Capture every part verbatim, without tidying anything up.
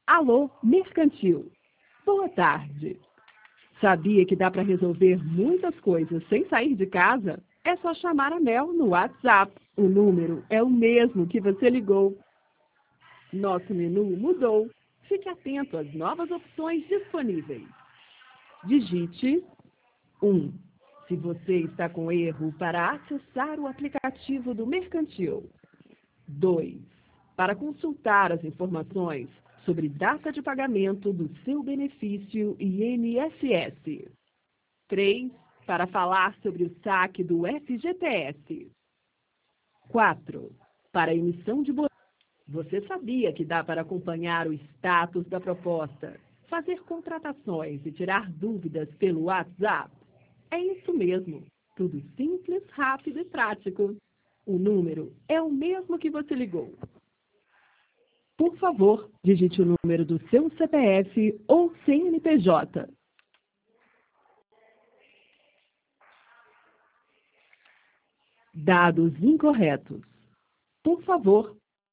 Alô, Mercantil. Boa tarde. Sabia que dá para resolver muitas coisas sem sair de casa? É só chamar a Mel no WhatsApp. O número é o mesmo que você ligou. Nosso menu mudou. Fique atento às novas opções disponíveis. Digite um. Se você está com erro para acessar o aplicativo do Mercantil. dois. Para consultar as informações sobre data de pagamento do seu benefício I N S S. três. Para falar sobre o saque do F G T S. quatro. Para emissão de boleto. Você sabia que dá para acompanhar o status da proposta, fazer contratações e tirar dúvidas pelo WhatsApp? É isso mesmo. Tudo simples, rápido e prático. O número é o mesmo que você ligou. Por favor, digite o número do seu C P F ou C N P J. Dados incorretos. Por favor.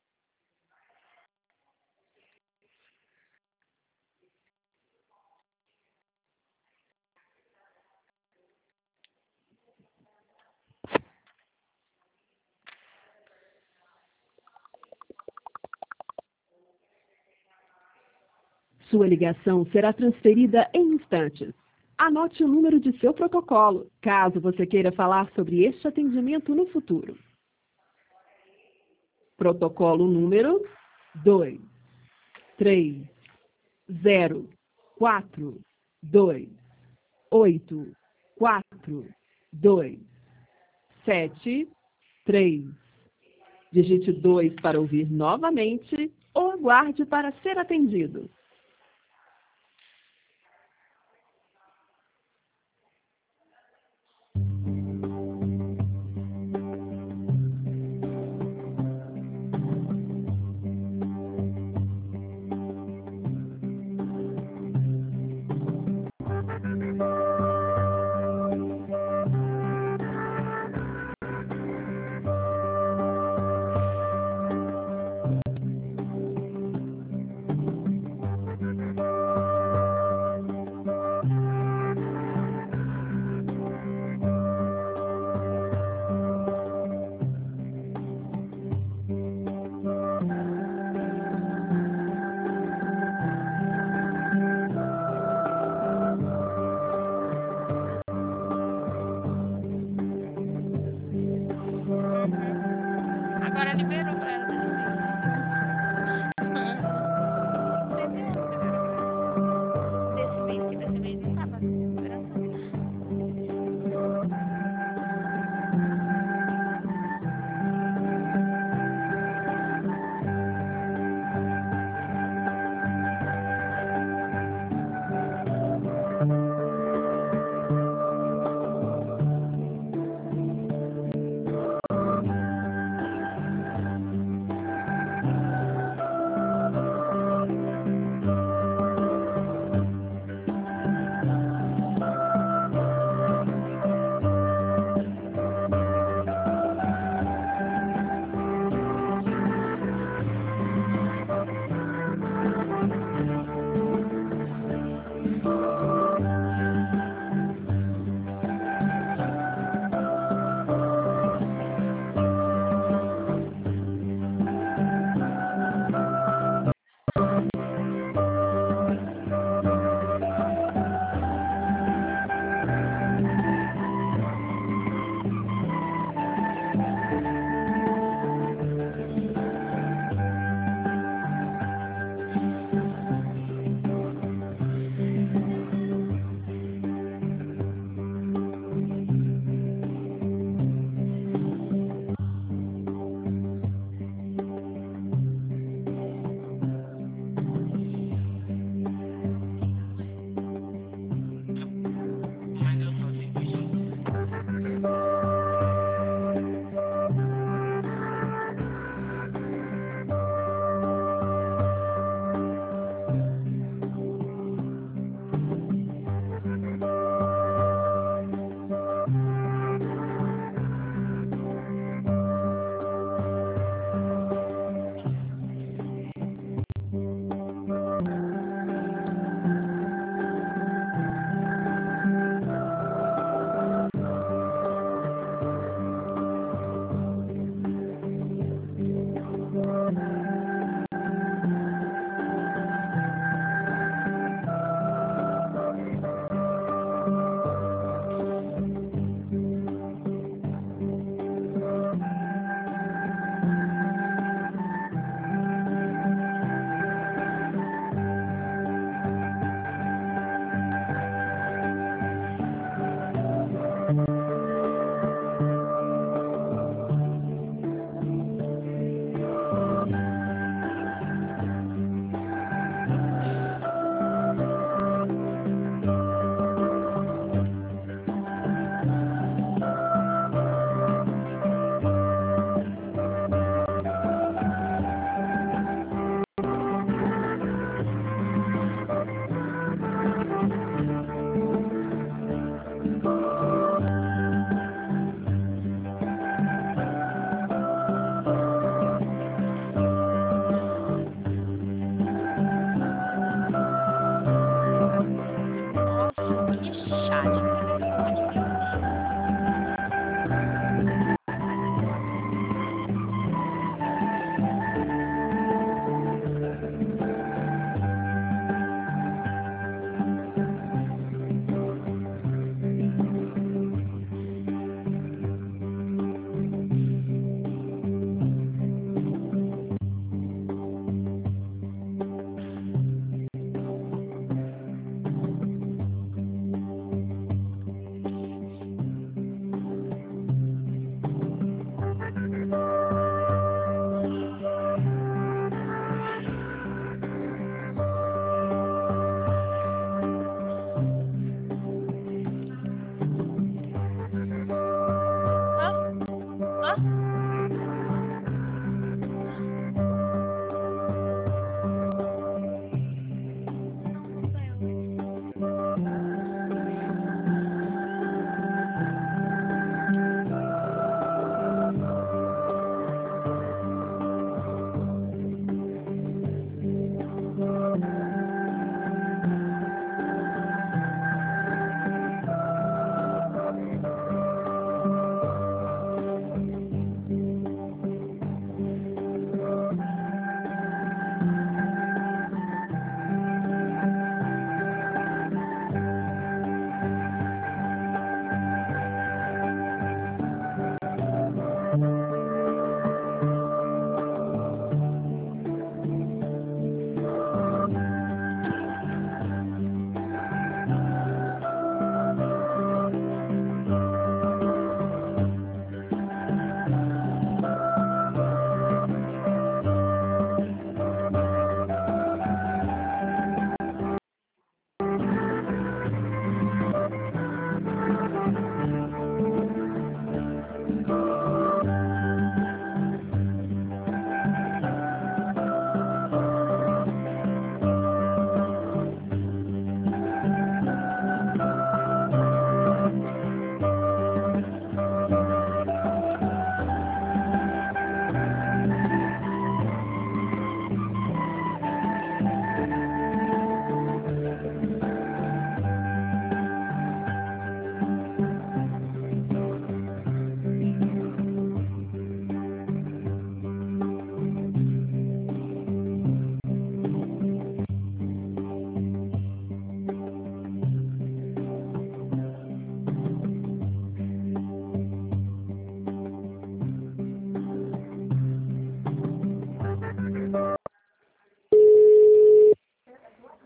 Sua ligação será transferida em instantes. Anote o número de seu protocolo, caso você queira falar sobre este atendimento no futuro. Protocolo número dois, três, zero, quatro, dois, oito, quatro, dois, sete, três. Digite dois para ouvir novamente ou aguarde para ser atendido.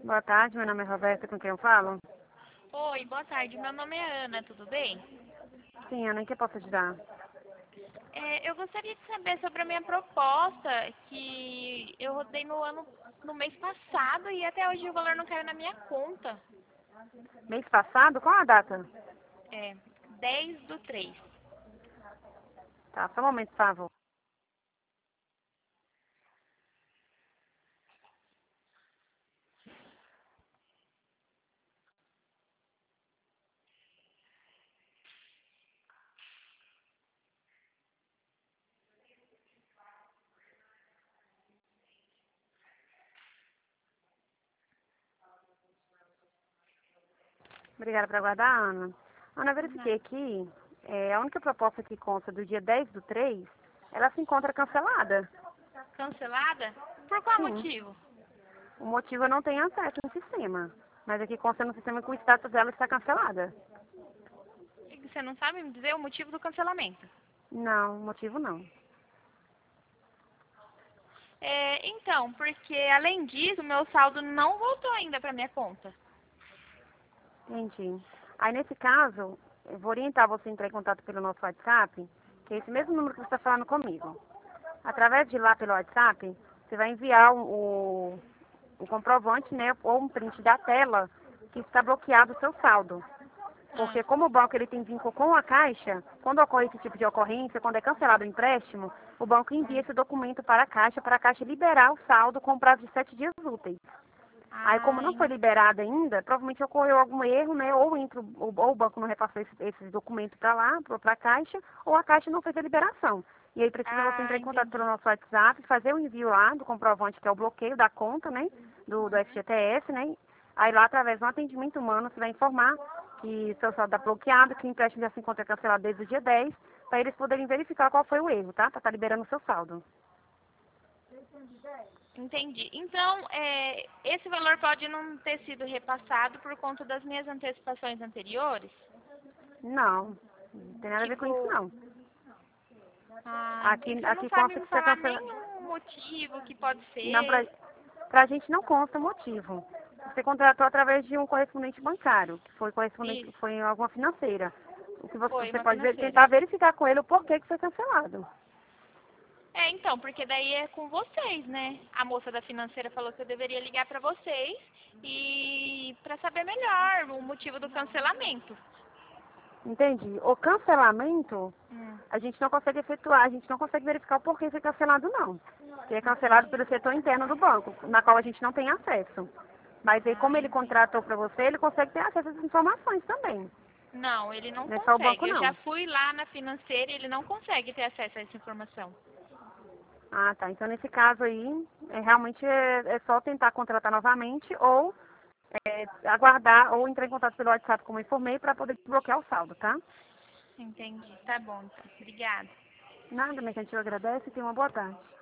Boa tarde, meu nome é Roberta, com quem eu falo? Oi, boa tarde. Meu nome é Ana, tudo bem? Sim, Ana, em que eu posso ajudar? É, eu gostaria de saber sobre a minha proposta, que eu rodei no ano, no mês passado e até hoje o valor não caiu na minha conta. Mês passado? Qual a data? É, dez do três. Tá, só um momento, por favor. Obrigada por aguardar, Ana. Ana, eu verifiquei aqui, é, a única proposta que consta do dia dez do três, ela se encontra cancelada. Cancelada? Por qual Sim. motivo? O motivo eu não tenho acesso no sistema, mas aqui consta no sistema que o status dela está cancelada. Você não sabe me dizer o motivo do cancelamento? Não, o motivo não. É, então, porque além disso, o meu saldo não voltou ainda para minha conta. Entendi. Aí, nesse caso, eu vou orientar você a entrar em contato pelo nosso WhatsApp, que é esse mesmo número que você está falando comigo. Através de lá pelo WhatsApp, você vai enviar o, o, o comprovante, né, ou um print da tela que está bloqueado o seu saldo. Ah, Porque como o banco ele tem vínculo com a Caixa, quando ocorre esse tipo de ocorrência, quando é cancelado o empréstimo, o banco envia ah, esse documento para a Caixa, para a Caixa liberar o saldo com prazo de sete dias úteis. Aí, como ah, não foi liberado ainda, provavelmente ocorreu algum erro, né? Ou, entre o, ou o banco não repassou esse, esses documentos para lá, para a Caixa, ou a Caixa não fez a liberação. E aí precisa você ah, entrar em contato pelo entendi. nosso WhatsApp, fazer o envio lá do comprovante, que é o bloqueio da conta, né? Do, do F G T S, né? Aí lá, através de um atendimento humano, você vai informar que seu saldo está bloqueado, que o empréstimo já se encontra cancelado desde o dia dez, para eles poderem verificar qual foi o erro, tá? Para estar liberando o seu saldo. Entendi. Então, é, esse valor pode não ter sido repassado por conta das minhas antecipações anteriores? Não, não tem nada a ver com isso, Tipo, não. ah, Aqui, entendi. Você não aqui sabe consta me que você falar cancela. nenhum motivo que pode Não, pra, ser? pra gente não consta motivo. Você contratou através de um correspondente bancário, que foi correspondente, Isso, foi em alguma financeira. O que você, foi você uma pode ver- financeira. tentar verificar com ele o porquê que foi cancelado. É, então, porque daí é com vocês, né? A moça da financeira falou que eu deveria ligar pra vocês e para saber melhor o motivo do cancelamento. Entendi. O cancelamento, Hum, a gente não consegue efetuar, a gente não consegue verificar o porquê foi cancelado, não. Que é cancelado pelo setor interno do banco, na qual a gente não tem acesso. Mas aí, ah, como ele entendi. contratou para você, ele consegue ter acesso a essas informações também. Não, ele não Não é só o banco, consegue. Eu já não. fui lá na financeira e ele não consegue ter acesso a essa informação. Ah, tá. Então, nesse caso aí, é, realmente é, é só tentar contratar novamente ou é, aguardar ou entrar em contato pelo WhatsApp, como eu informei, para poder desbloquear o saldo, tá? Entendi. Tá bom, então. Obrigada. Nada, minha gente, eu agradece e tenha uma boa tarde.